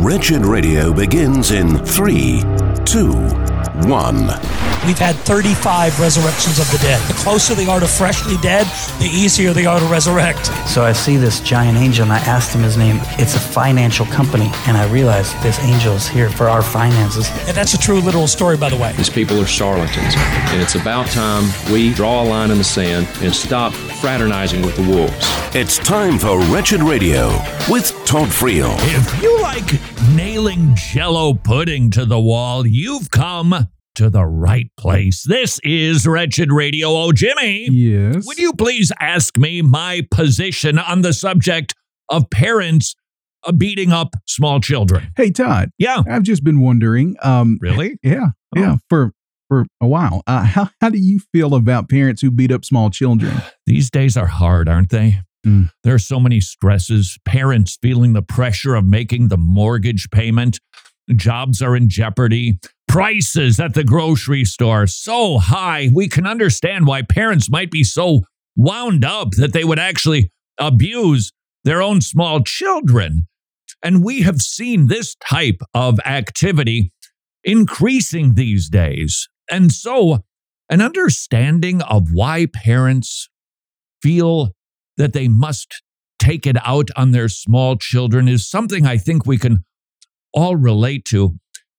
Wretched Radio begins in 3, 2, 1. We've had 35 resurrections of the dead. The closer they are to freshly dead, the easier they are to resurrect. So I see this giant angel and I asked him his name. It's a financial company. And I realized this angel is here for our finances. And that's a true literal story, by the way. These people are charlatans. And it's about time we draw a line in the sand and stop fraternizing with the wolves. It's time for Wretched Radio with Todd Friel. If you like nailing Jell-O pudding to the wall, you've come to the right place. This is Wretched Radio. Oh, Jimmy. Yes? Would you please ask me my position on the subject of parents beating up small children? Hey, Todd. Yeah. I've just been wondering. Really? Yeah. Oh. Yeah. For a while. How do you feel about parents who beat up small children? These days are hard, aren't they? There are so many stresses. Parents feeling the pressure of making the mortgage payment. Jobs are in jeopardy. Prices at the grocery store so high. We can understand why parents might be so wound up that they would actually abuse their own small children. And we have seen this type of activity increasing these days. And so an understanding of why parents feel that they must take it out on their small children is something I think we can all relate to.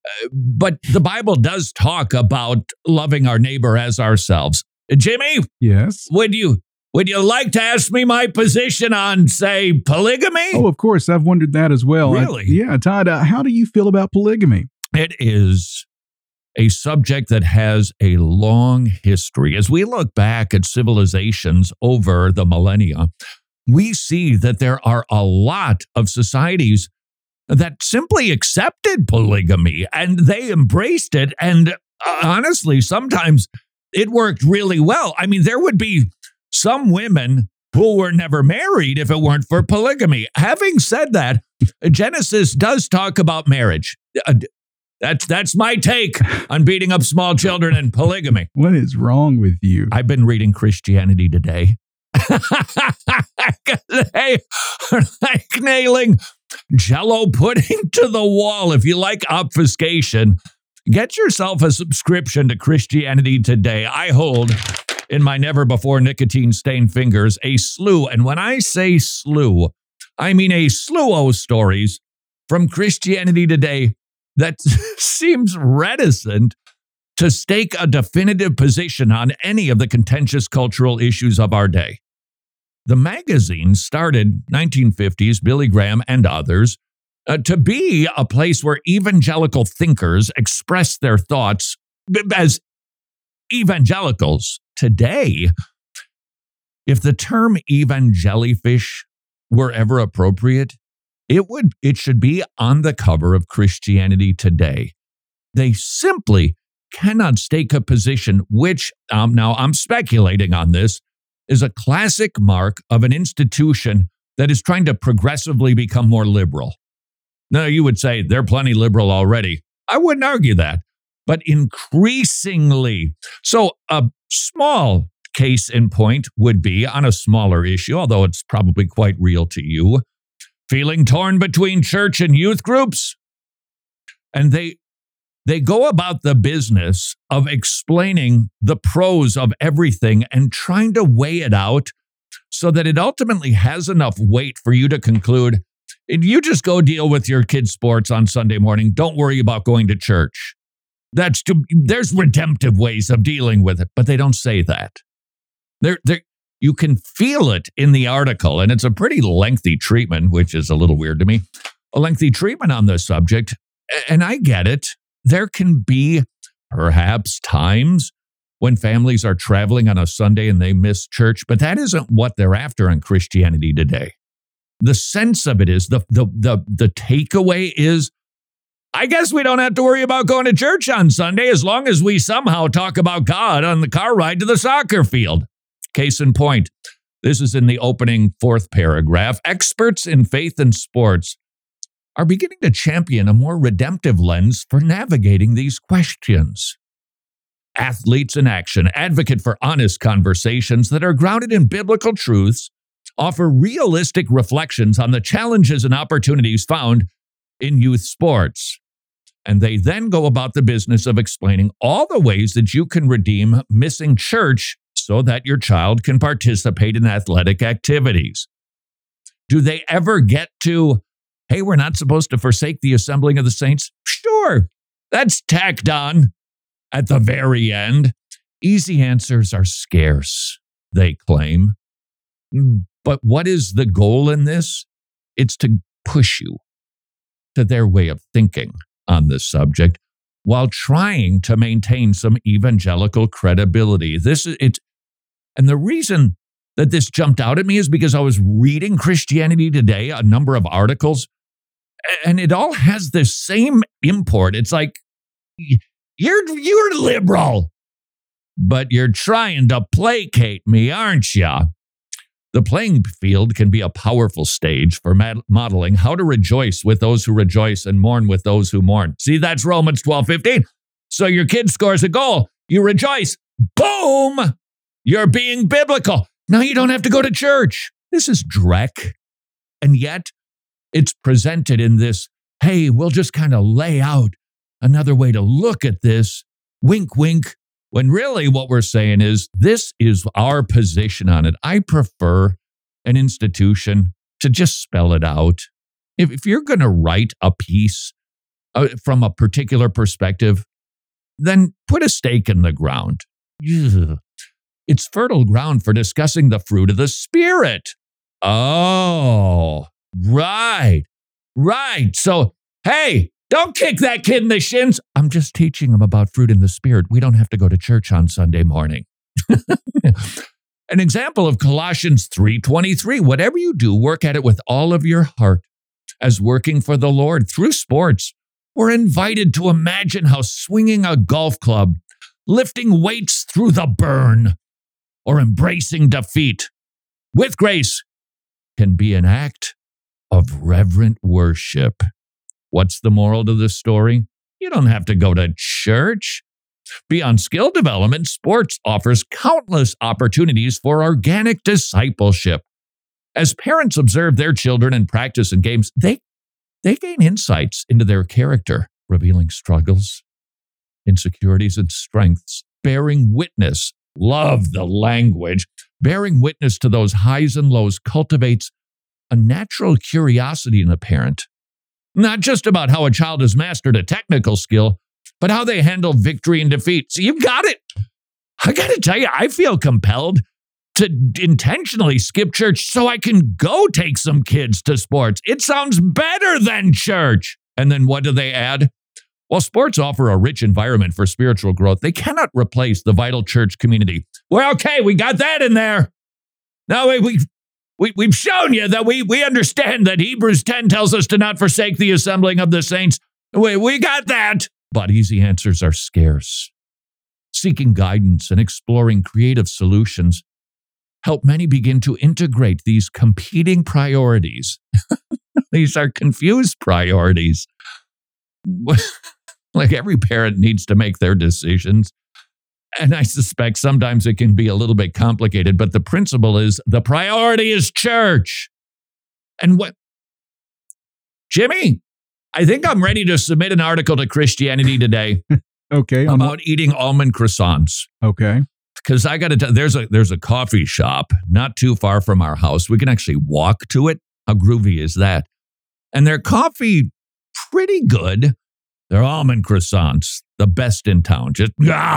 But the Bible does talk about loving our neighbor as ourselves. Jimmy? Yes? Would you like to ask me my position on, say, polygamy? Oh, of course. I've wondered that as well. Really? Yeah, Todd, how do you feel about polygamy? It is a subject that has a long history. As we look back at civilizations over the millennia, we see that there are a lot of societies that simply accepted polygamy and they embraced it. And honestly, sometimes it worked really well. I mean, there would be some women who were never married if it weren't for polygamy. Having said that, Genesis does talk about marriage. That's my take on beating up small children and polygamy. What is wrong with you? I've been reading Christianity Today. They are like nailing Jell-O pudding to the wall. If you like obfuscation, get yourself a subscription to Christianity Today. I hold in my never-before nicotine-stained fingers a slew. And when I say slew, I mean a slew of stories from Christianity Today that seems reticent to stake a definitive position on any of the contentious cultural issues of our day. The magazine started 1950s, Billy Graham and others, to be a place where evangelical thinkers express their thoughts as evangelicals. Today, if the term evangelifish were ever appropriate, it should be on the cover of Christianity Today. They simply cannot stake a position which, now I'm speculating on this, is a classic mark of an institution that is trying to progressively become more liberal. Now, you would say they're plenty liberal already. I wouldn't argue that, but increasingly. So a small case in point would be on a smaller issue, although it's probably quite real to you. Feeling torn between church and youth groups? And they go about the business of explaining the pros of everything and trying to weigh it out so that it ultimately has enough weight for you to conclude, you just go deal with your kids' sports on Sunday morning. Don't worry about going to church. There's redemptive ways of dealing with it, but they don't say that. You can feel it in the article, and it's a pretty lengthy treatment, which is a little weird to me. A lengthy treatment on this subject, and I get it. There can be perhaps times when families are traveling on a Sunday and they miss church, but that isn't what they're after in Christianity Today. The sense of it is, the takeaway is, I guess we don't have to worry about going to church on Sunday as long as we somehow talk about God on the car ride to the soccer field. Case in point, this is in the opening fourth paragraph. Experts in faith and sports are beginning to champion a more redemptive lens for navigating these questions. Athletes in Action advocate for honest conversations that are grounded in biblical truths, offer realistic reflections on the challenges and opportunities found in youth sports. And they then go about the business of explaining all the ways that you can redeem missing church so that your child can participate in athletic activities. Do they ever get to, hey, we're not supposed to forsake the assembling of the saints? Sure, that's tacked on at the very end. Easy answers are scarce, they claim. But what is the goal in this? It's to push you to their way of thinking on this subject while trying to maintain some evangelical credibility. And the reason that this jumped out at me is because I was reading Christianity Today, a number of articles, and it all has the same import. It's like, you're liberal, but you're trying to placate me, aren't you? The playing field can be a powerful stage for modeling how to rejoice with those who rejoice and mourn with those who mourn. See, that's Romans 12:15. So your kid scores a goal, you rejoice. Boom! You're being biblical. Now you don't have to go to church. This is dreck. And yet, it's presented in this, hey, we'll just kind of lay out another way to look at this. Wink, wink. When really what we're saying is, this is our position on it. I prefer an institution to just spell it out. If you're going to write a piece from a particular perspective, then put a stake in the ground. It's fertile ground for discussing the fruit of the Spirit. Oh, right. So, hey, don't kick that kid in the shins. I'm just teaching him about fruit in the Spirit. We don't have to go to church on Sunday morning. An example of Colossians 3:23, whatever you do, work at it with all of your heart as working for the Lord through sports. We're invited to imagine how swinging a golf club, lifting weights through the burn, or embracing defeat with grace can be an act of reverent worship. What's the moral to this story? You don't have to go to church. Beyond skill development, sports offers countless opportunities for organic discipleship. As parents observe their children and practice in games, they gain insights into their character, revealing struggles, insecurities, and strengths. Bearing witness, love the language, bearing witness to those highs and lows cultivates a natural curiosity in a parent. Not just about how a child has mastered a technical skill, but how they handle victory and defeat. So you've got it. I got to tell you, I feel compelled to intentionally skip church so I can go take some kids to sports. It sounds better than church. And then what do they add? While sports offer a rich environment for spiritual growth, they cannot replace the vital church community. Well, okay, we got that in there. Now we've shown you that we understand that Hebrews 10 tells us to not forsake the assembling of the saints. We got that. But easy answers are scarce. Seeking guidance and exploring creative solutions help many begin to integrate these competing priorities. These are confused priorities. Like every parent needs to make their decisions. And I suspect sometimes it can be a little bit complicated, but the principle is the priority is church. And what? Jimmy, I think I'm ready to submit an article to Christianity Today. Okay. About eating almond croissants. Okay. Because I got to tell, there's a coffee shop not too far from our house. We can actually walk to it. How groovy is that? And their coffee, pretty good. They're almond croissants, the best in town. Just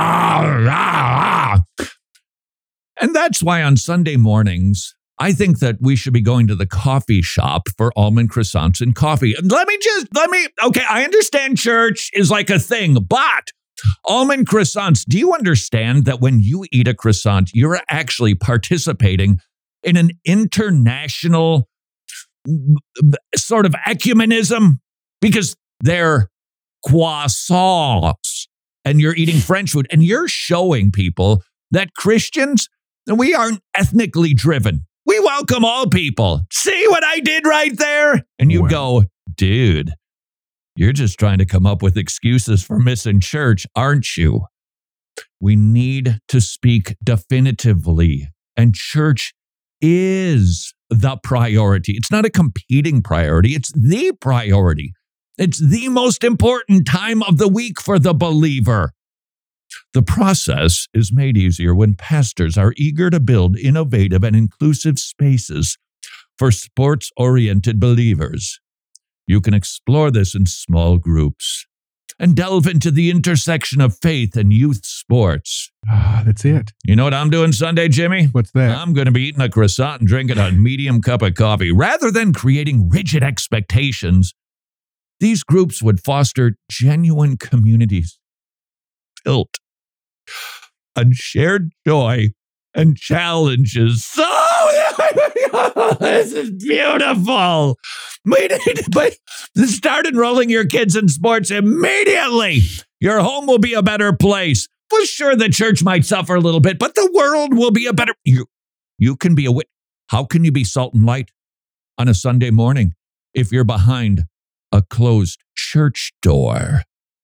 And that's why on Sunday mornings, I think that we should be going to the coffee shop for almond croissants and coffee. Okay, I understand church is like a thing, but almond croissants, do you understand that when you eat a croissant, you're actually participating in an international sort of ecumenism? Because they're croissants and you're eating French food and you're showing people that Christians, we aren't ethnically driven. We welcome all people. See what I did right there? And you go, dude, you're just trying to come up with excuses for missing church, aren't you? We need to speak definitively, and church is the priority. It's not a competing priority. It's the priority. It's the most important time of the week for the believer. The process is made easier when pastors are eager to build innovative and inclusive spaces for sports-oriented believers. You can explore this in small groups and delve into the intersection of faith and youth sports. That's it. You know what I'm doing Sunday, Jimmy? What's that? I'm going to be eating a croissant and drinking a medium cup of coffee. Rather than creating rigid expectations, these groups would foster genuine communities built on shared joy and challenges. So, this is beautiful. We need to start enrolling your kids in sports immediately. Your home will be a better place. Well, sure, the church might suffer a little bit, but the world will be a better... You can be a witness. How can you be salt and light on a Sunday morning if you're behind a closed church door?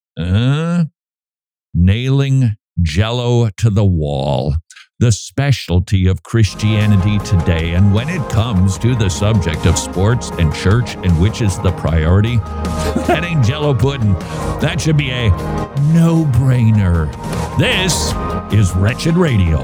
Nailing Jell-O to the wall. The specialty of Christianity today. And when it comes to the subject of sports and church and which is the priority, that ain't Jell-O pudding. That should be a no-brainer. This is Wretched Radio.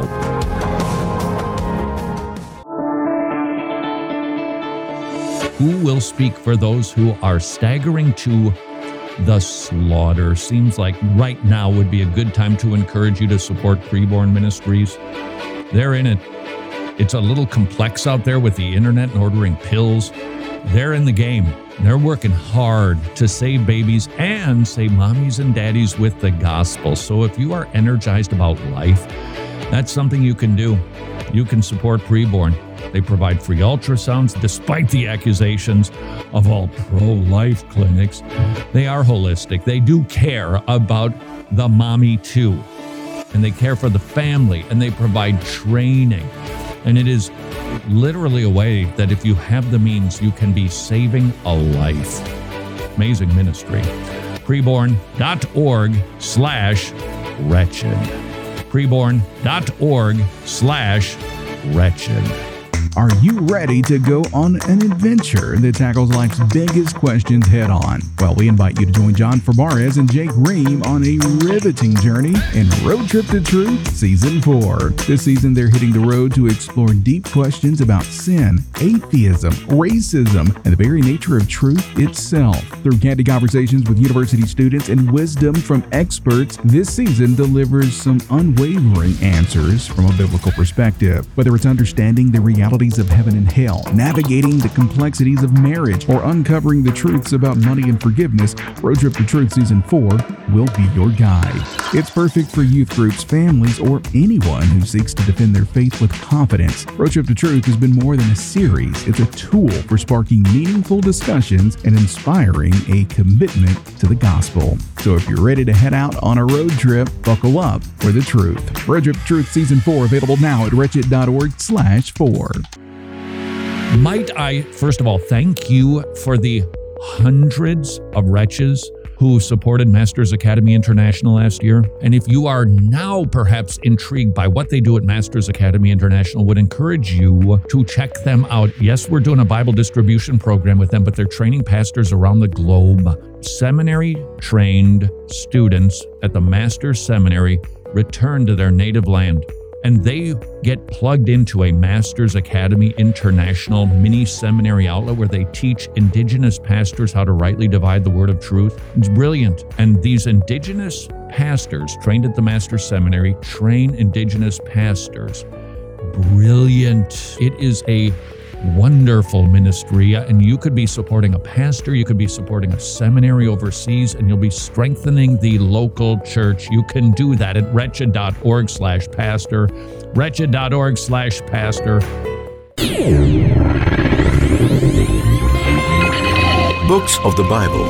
Who will speak for those who are staggering to the slaughter? Seems like right now would be a good time to encourage you to support Preborn Ministries. They're in it. It's a little complex out there with the internet and ordering pills. They're in the game. They're working hard to save babies and save mommies and daddies with the gospel. So if you are energized about life, that's something you can do. You can support Preborn. They provide free ultrasounds despite the accusations of all pro-life clinics. They are holistic. They do care about the mommy too. And they care for the family, and they provide training. And it is literally a way that if you have the means, you can be saving a life. Amazing ministry. Preborn.org/wretched. Preborn.org/wretched. Are you ready to go on an adventure that tackles life's biggest questions head on? Well, we invite you to join John Fabarez and Jake Ream on a riveting journey in Road Trip to Truth Season 4. This season, they're hitting the road to explore deep questions about sin, atheism, racism, and the very nature of truth itself. Through candid conversations with university students and wisdom from experts, this season delivers some unwavering answers from a biblical perspective. Whether it's understanding the reality of heaven and hell, navigating the complexities of marriage, or uncovering the truths about money and forgiveness, Road Trip to Truth Season 4 will be your guide. It's perfect for youth groups, families, or anyone who seeks to defend their faith with confidence. Road Trip to Truth has been more than a series. It's a tool for sparking meaningful discussions and inspiring a commitment to the gospel. So if you're ready to head out on a road trip, buckle up for the truth. Road Trip to Truth Season 4 available now at wretched.org/4. Might I, first of all, thank you for the hundreds of wretches who supported Masters Academy International last year. And if you are now perhaps intrigued by what they do at Masters Academy International, would encourage you to check them out. Yes, we're doing a Bible distribution program with them, but they're training pastors around the globe. Seminary-trained students at the Masters Seminary return to their native land. And they get plugged into a Masters Academy International mini seminary outlet where they teach indigenous pastors how to rightly divide the word of truth. It's brilliant. And these indigenous pastors trained at the Masters Seminary train indigenous pastors. Brilliant. It is a wonderful ministry, and you could be supporting a pastor, you could be supporting a seminary overseas, and you'll be strengthening the local church. You can do that at wretched.org/pastor, wretched.org/pastor. Books of the Bible.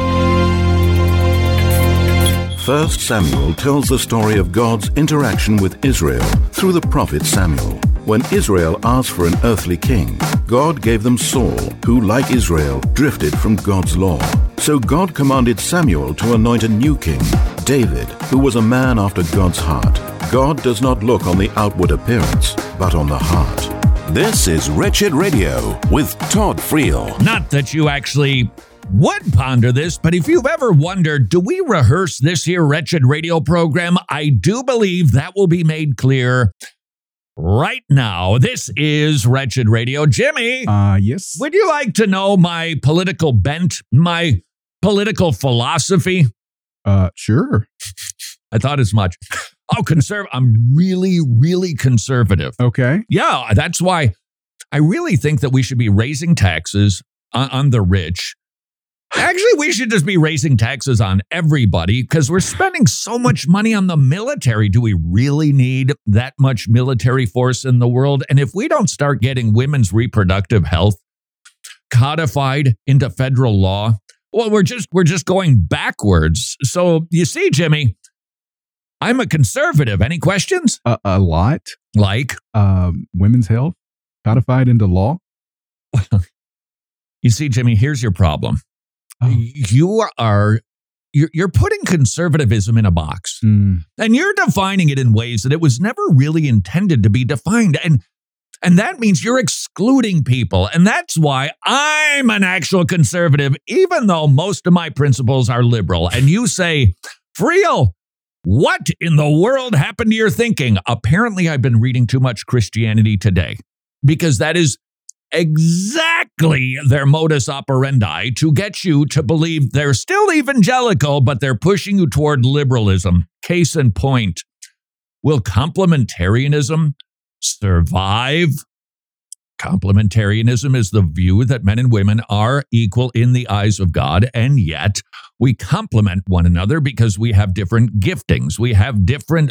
1 Samuel tells the story of God's interaction with Israel through the prophet Samuel. When Israel asked for an earthly king, God gave them Saul, who, like Israel, drifted from God's law. So God commanded Samuel to anoint a new king, David, who was a man after God's heart. God does not look on the outward appearance, but on the heart. This is Wretched Radio with Todd Friel. Not that you actually would ponder this, but if you've ever wondered, do we rehearse this here wretched radio program? I do believe that will be made clear right now. This is Wretched Radio. Jimmy, Yes. would you like to know my political bent, my political philosophy? Sure. I thought as much. Oh, I'm really, really conservative. Okay. Yeah, that's why I really think that we should be raising taxes on the rich. Actually, we should just be raising taxes on everybody because we're spending so much money on the military. Do we really need that much military force in the world? And if we don't start getting women's reproductive health codified into federal law, well, we're just going backwards. So you see, Jimmy, I'm a conservative. Any questions? A lot. Like? Women's health codified into law. You see, Jimmy, here's your problem. Oh. You're putting conservatism in a box, and you're defining it in ways that it was never really intended to be defined. And that means you're excluding people. And that's why I'm an actual conservative, even though most of my principles are liberal. And you say, Friel, what in the world happened to your thinking? Apparently, I've been reading too much Christianity Today, because that is exactly their modus operandi, to get you to believe they're still evangelical, but they're pushing you toward liberalism. Case in point, will complementarianism survive? Complementarianism is the view that men and women are equal in the eyes of God, and yet we complement one another because we have different giftings. We have different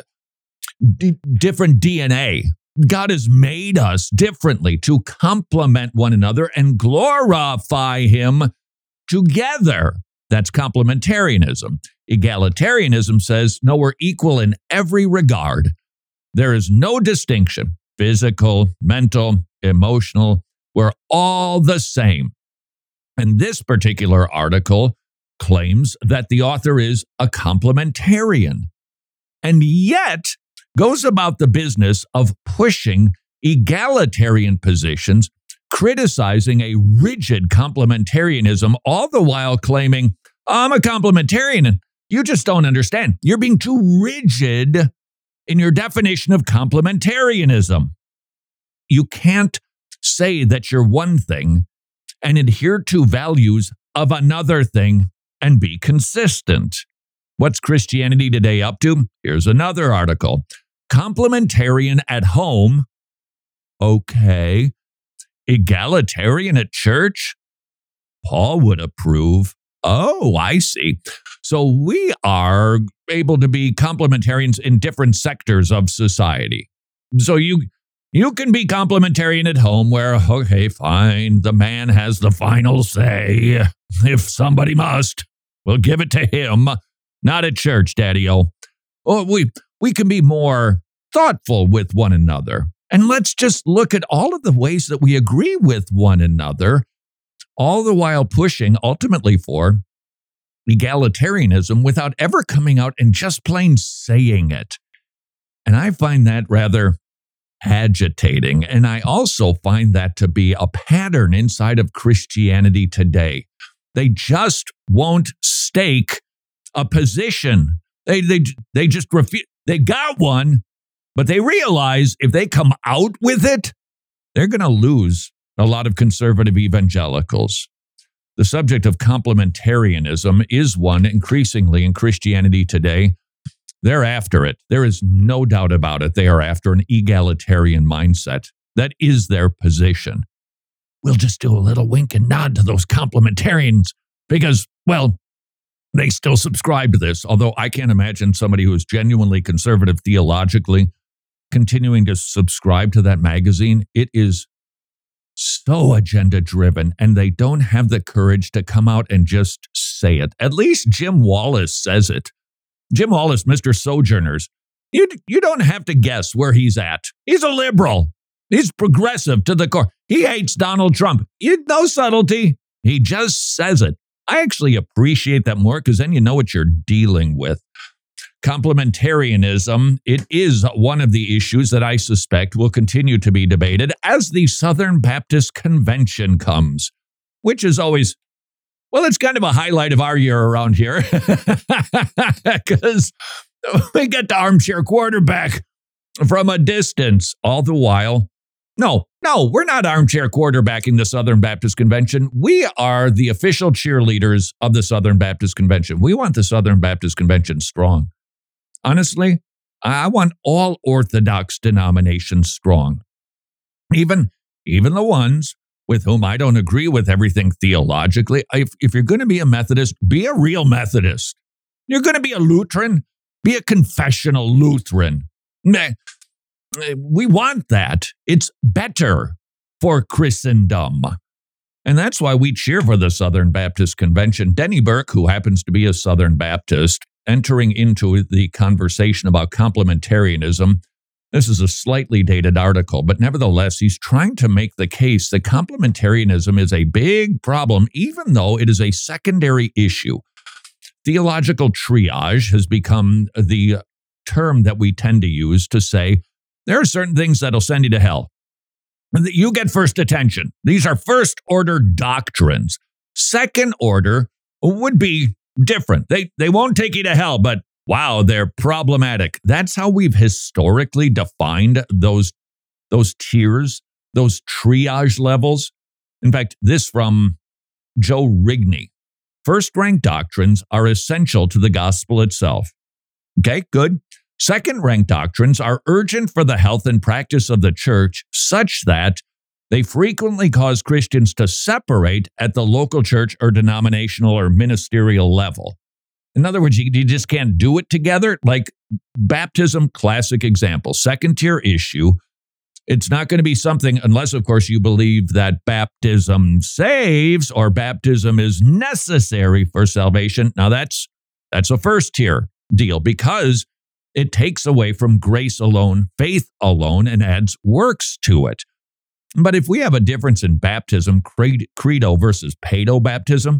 DNA. God has made us differently to complement one another and glorify Him together. That's complementarianism. Egalitarianism says, no, we're equal in every regard. There is no distinction. Physical, mental, emotional, we're all the same. And this particular article claims that the author is a complementarian, and yet goes about the business of pushing egalitarian positions, criticizing a rigid complementarianism, all the while claiming, I'm a complementarian, and you just don't understand. You're being too rigid in your definition of complementarianism. You can't say that you're one thing and adhere to values of another thing and be consistent. What's Christianity Today up to? Here's another article. Complementarian at home. Okay. Egalitarian at church? Paul would approve. Oh, I see. So we are able to be complementarians in different sectors of society. So you can be complementarian at home where, okay, fine, the man has the final say. If somebody must, we'll give it to him. Not at church, Daddy-o. Or we can be more thoughtful with one another. And let's just look at all of the ways that we agree with one another, all the while pushing ultimately for egalitarianism without ever coming out and just plain saying it. And I find that rather agitating. And I also find that to be a pattern inside of Christianity Today. They just won't stake a position. They just refuse. They got one, but they realize if they come out with it, they're going to lose a lot of conservative evangelicals. The subject of complementarianism is one increasingly in Christianity Today. They're after it. There is no doubt about it. They are after an egalitarian mindset. That is their position. We'll just do a little wink and nod to those complementarians because, well, they still subscribe to this, although I can't imagine somebody who is genuinely conservative theologically continuing to subscribe to that magazine. It is so agenda-driven, and they don't have the courage to come out and just say it. At least Jim Wallace says it. Jim Wallace, Mr. Sojourners, you don't have to guess where he's at. He's a liberal. He's progressive to the core. He hates Donald Trump. No subtlety. He just says it. I actually appreciate that more because then you know what you're dealing with. Complementarianism, it is one of the issues that I suspect will continue to be debated as the Southern Baptist Convention comes, which is always, Well, it's kind of a highlight of our year around here because we get the armchair quarterback from a distance. All the while, no, we're not armchair quarterbacking the Southern Baptist Convention. We are the official cheerleaders of the Southern Baptist Convention. We want the Southern Baptist Convention strong. Honestly, I want all Orthodox denominations strong. Even the ones with whom I don't agree with everything theologically. If you're going to be a Methodist, be a real Methodist. You're going to be a Lutheran, be a confessional Lutheran. We want that. It's better for Christendom. And that's why we cheer for the Southern Baptist Convention. Denny Burk, who happens to be a Southern Baptist, entering into the conversation about complementarianism. This is a slightly dated article, but nevertheless, he's trying to make the case that complementarianism is a big problem, even though it is a secondary issue. Theological triage has become the term that we tend to use to say there are certain things that'll send you to hell. You get first attention. These are first order doctrines. Second order would be different. They won't take you to hell, but wow, they're problematic. That's how we've historically defined those tiers, those triage levels. In fact, this from Joe Rigney. First-rank doctrines are essential to the gospel itself. Okay, good. Second-rank doctrines are urgent for the health and practice of the church, such that they frequently cause Christians to separate at the local church or denominational or ministerial level. In other words, you just can't do it together. Like baptism, classic example, second-tier issue. It's not going to be something, unless, of course, you believe that baptism saves or baptism is necessary for salvation. Now, that's a first-tier deal because it takes away from grace alone, faith alone, and adds works to it. But if we have a difference in baptism, credo versus pedo baptism,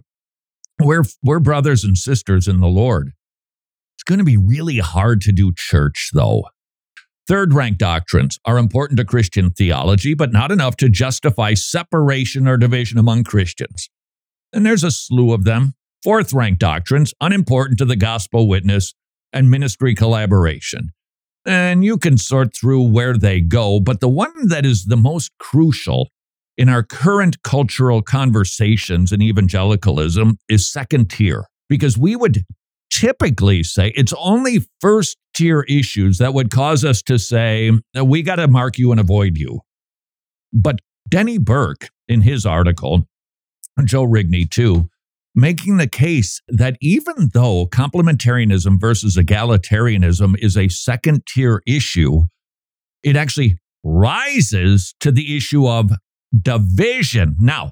we're brothers and sisters in the Lord. It's going to be really hard to do church, though. Third-rank doctrines are important to Christian theology, but not enough to justify separation or division among Christians. And there's a slew of them. Fourth-rank doctrines, unimportant to the gospel witness and ministry collaboration. And you can sort through where they go, but the one that is the most crucial in our current cultural conversations in evangelicalism is second tier, because we would typically say it's only first tier issues that would cause us to say, we got to mark you and avoid you. But Denny Burk, in his article, Joe Rigney too, making the case that even though complementarianism versus egalitarianism is a second tier issue, it actually rises to the issue of division. Now,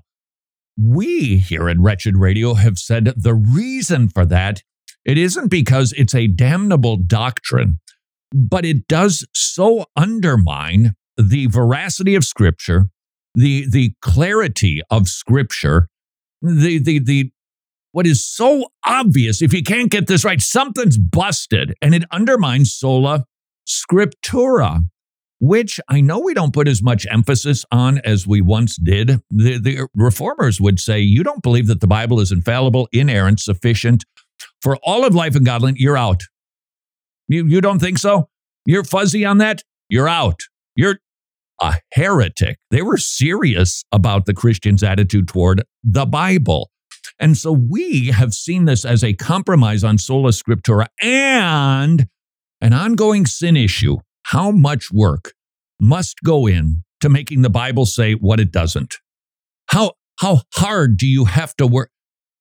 we here at Wretched Radio have said the reason for that, it isn't because it's a damnable doctrine, but it does so undermine the veracity of Scripture, the clarity of Scripture, the what is so obvious. If you can't get this right, something's busted, and it undermines sola scriptura, which I know we don't put as much emphasis on as we once did. The reformers would say, you don't believe that the Bible is infallible, inerrant, sufficient for all of life and godliness, you're out. You don't think so? You're fuzzy on that? You're out. You're a heretic. They were serious about the Christians' attitude toward the Bible. And so we have seen this as a compromise on sola scriptura and an ongoing sin issue. How much work must go in to making the Bible say what it doesn't? How hard do you have to work?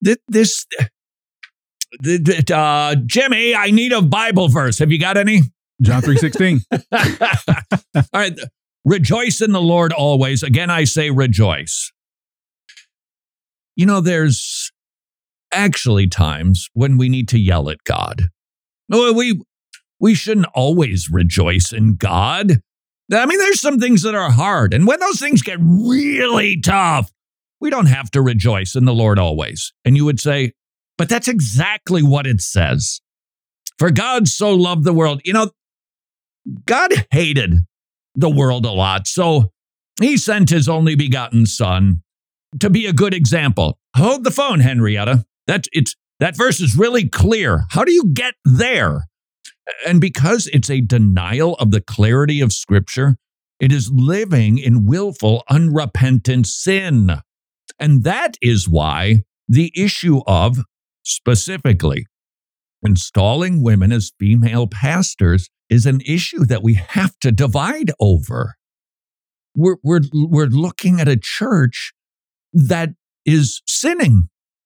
Jimmy, I need a Bible verse. Have you got any? John 3:16. All right. Rejoice in the Lord always. Again, I say rejoice. You know, there's actually times when we need to yell at God. No, we shouldn't always rejoice in God. I mean, there's some things that are hard. And when those things get really tough, we don't have to rejoice in the Lord always. And you would say, but that's exactly what it says. For God so loved the world. You know, God hated the world a lot. So he sent his only begotten son to be a good example. Hold the phone, Henrietta. That verse is really clear. How do you get there? And because it's a denial of the clarity of Scripture, it is living in willful, unrepentant sin. And that is why the issue of, specifically, installing women as female pastors is an issue that we have to divide over. We're looking at a church that is sinning,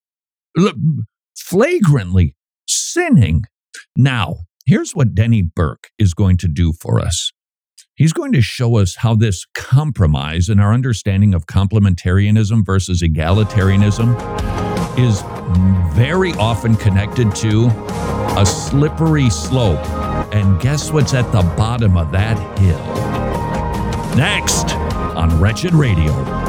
flagrantly sinning. Now, here's what Denny Burke is going to do for us. He's going to show us how this compromise in our understanding of complementarianism versus egalitarianism is very often connected to a slippery slope. And guess what's at the bottom of that hill? Next on Wretched Radio.